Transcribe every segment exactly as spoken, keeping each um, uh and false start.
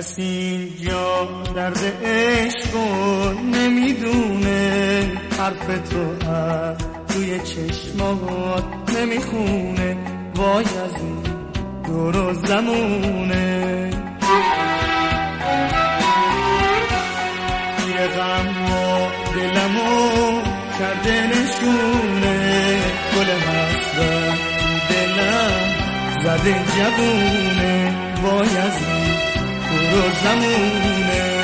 کسی جا درد عشق نمیدونه، حرف تو از توی چشمات نمیخونه، وای از این دور و زمونه. توی غم و دلمو کرده نشونه، گل حسرت تو دلم زده جوونه، وای از این دور و زمونه.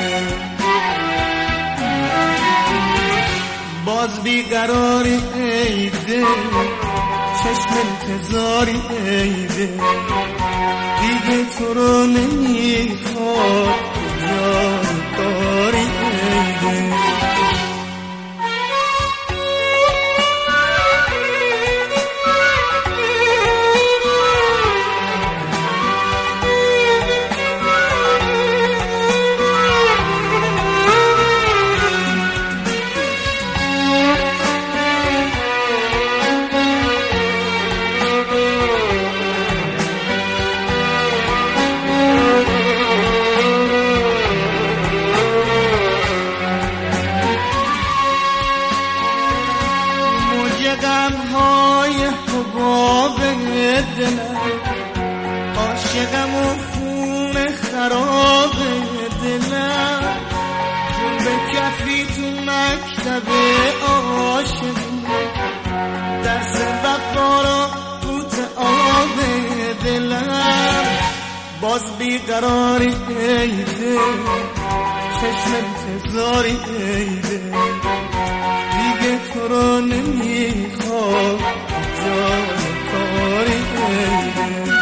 باز بیقراری ای دل، چشم انتظاری ای دل، دیگه تو رو نمیخواد، جای کاری ای دل. غم‌های حباب دلم، عاشقم و خون خراب دلم، جون به کفی تو مکتب عاشقی، درس وفا را فوت آب دلم. باز بیقراری ای دل، چشم انتظاری ای دل، دیگه تو رو نمیخواد، جای کاری ای دل.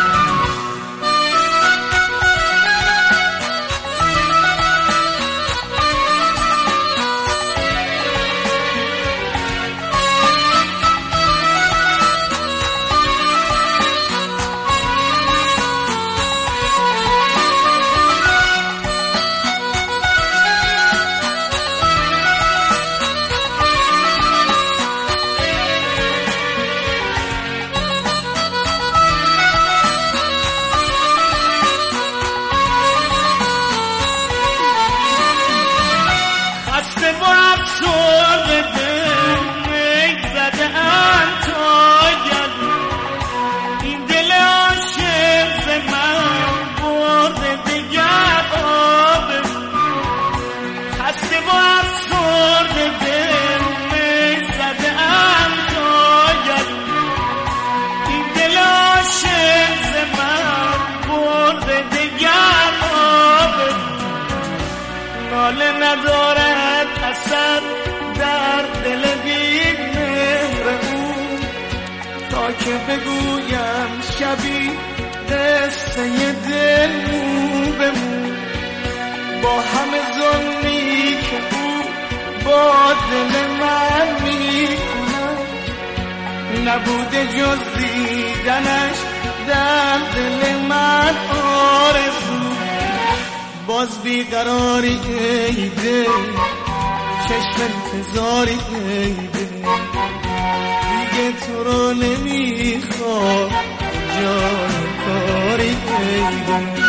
ندارد اثر در دل بی مهر او، تا که بگویم شبی قصه دل مو به مو، با همه ظلمی که او با دل من میکنه، نبوده جز دیدنش در دل من آرزو. باز بیقراری ای دل، چشم انتظاری ای دل، دیگه تو رو نمیخواد، جای کاری ای دل.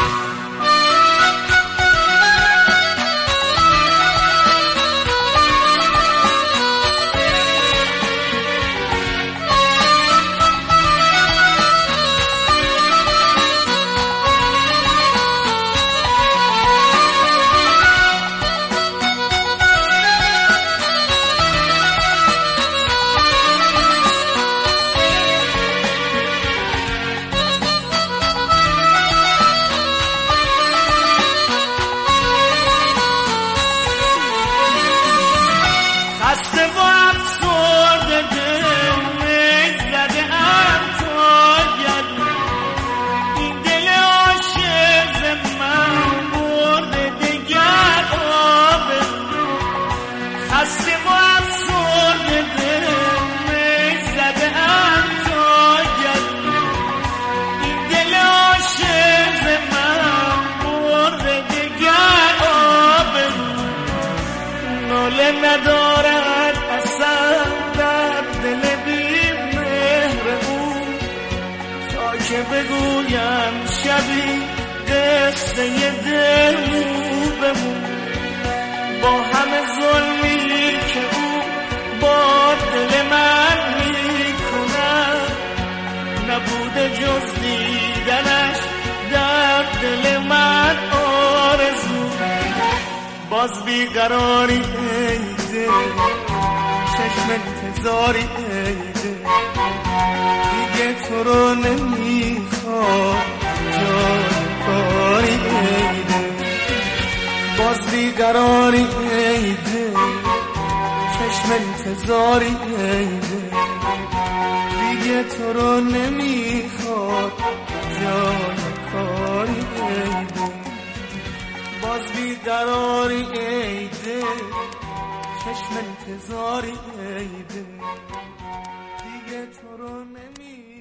ندارد اصلا در دل بی مهر او، تا که بگویم شبی قصه بسته دل مو بمون با همه ظلمی که او با دل من میکنه نبوده جز دیدنش در دل من آرزو باز بیقراری ای دل چشم انتظاری ای دل دیگه تو رو نمیخواد جای کاری ای دل باز بیقراری ای دل چشم انتظاری ای دل دیگه تو رو نمیخواد جای کاری ای دل باز بیقراری ای دل چشم انتظاری ای دل دیگه تو رو نمیخواد